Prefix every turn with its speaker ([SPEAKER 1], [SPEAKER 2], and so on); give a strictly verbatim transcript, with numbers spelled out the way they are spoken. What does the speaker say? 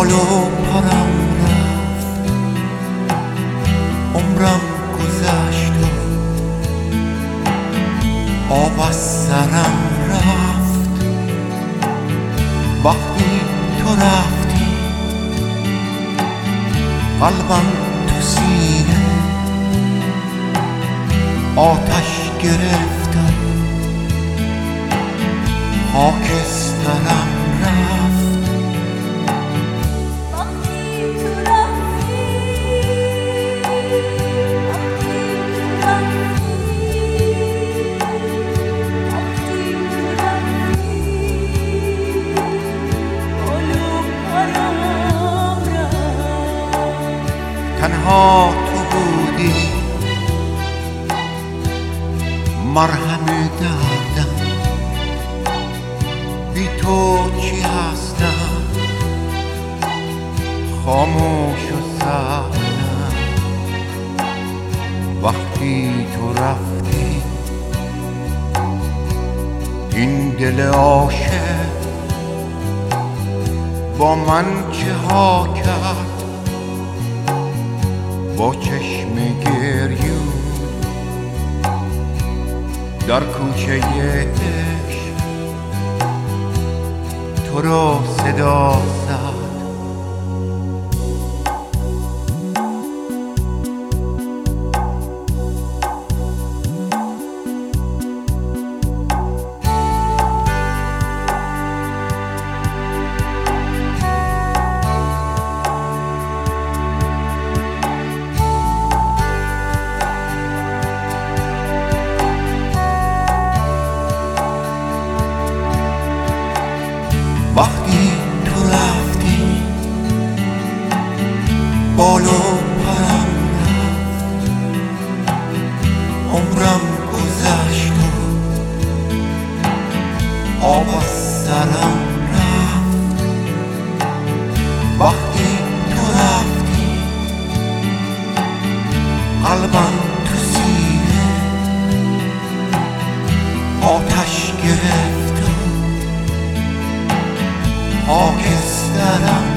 [SPEAKER 1] بال و پرم رفت، عمرم گذشت و آب از سرم رفت. وقتی تو رفتی قلبم تو سینه آتش گرفتم، خاکسترم رفت.
[SPEAKER 2] وقتی تو رفتی، وقتی تو رفتی، وقتی تو رفتی، بال و پرم رفت.
[SPEAKER 1] تنها تو بودی مرهم دردم، بی تو چی هستم، خاموش و سردم. وقتی تو رفتی این دل عاشق با من چه ها کرد، با چشم گریون در کوچه عشق تو رو صدا زد. وقتی تو رفتی بال و پرم رفت، عمرم گذشت و آب از سرم رفت. وقتی تو رفتی قلبم تو سینه آتش گرفت، خاکسترم